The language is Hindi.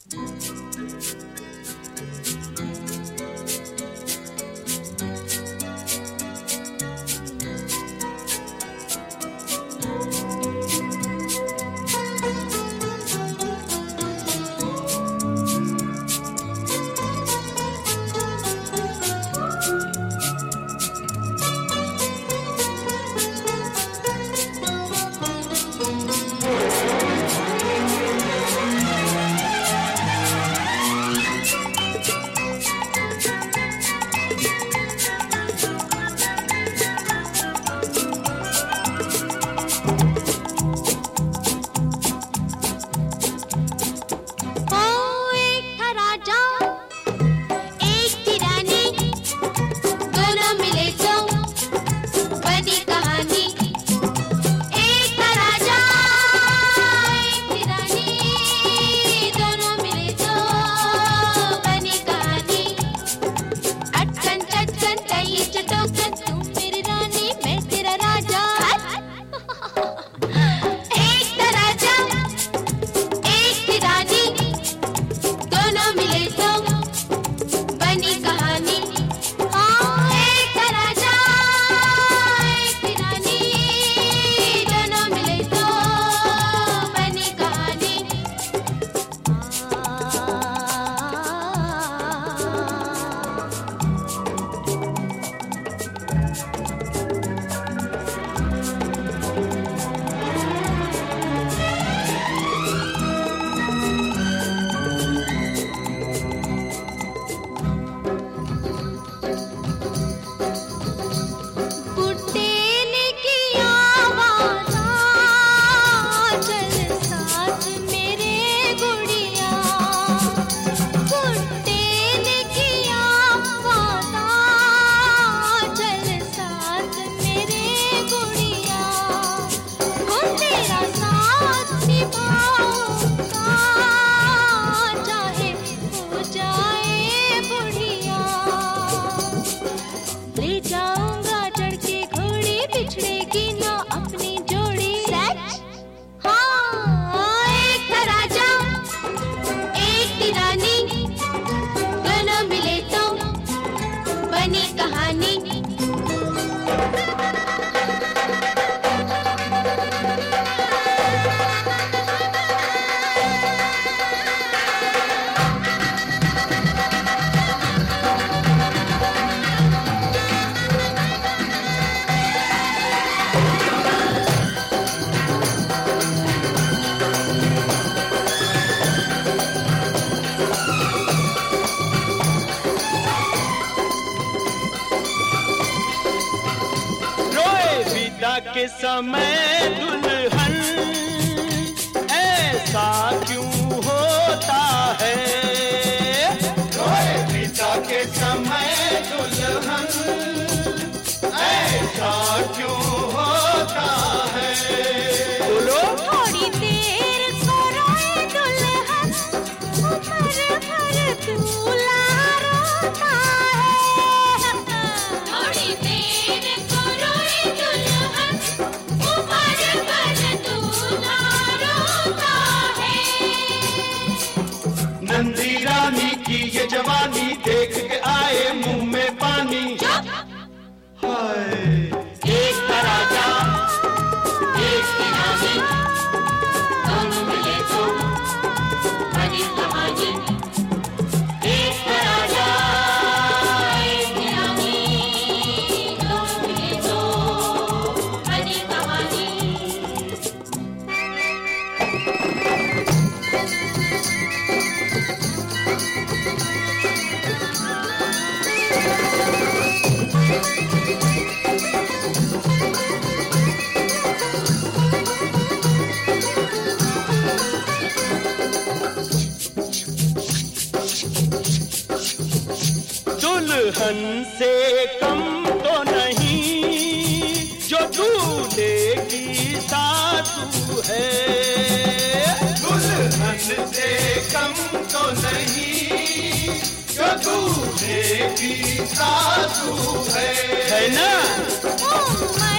के समय दुल्हन ऐसा क्यों होता है? रोए पिता के समय दुल्हन ऐसा क्यों होता है? बोलो। थोड़ी देर को रोए दुल्हन, उम्र भर दूल्हा रोता है। थोड़ी देर को रोए दुल्हन, उम्र भर दूल्हा रोता है। नंदी रानी की ये जवानी देख के आए मुंह में पानी। हाय एक राजा एक रानी, दोनों मिले तो बनी कहानी। एक राजा एक रानी, दोनों मिले तो बनी कहानी। दुल्हन से कम तो नहीं जो दूल्हे की सासू है। दुल्हन से कम तो नहीं जो दूल्हे की सासू है ना?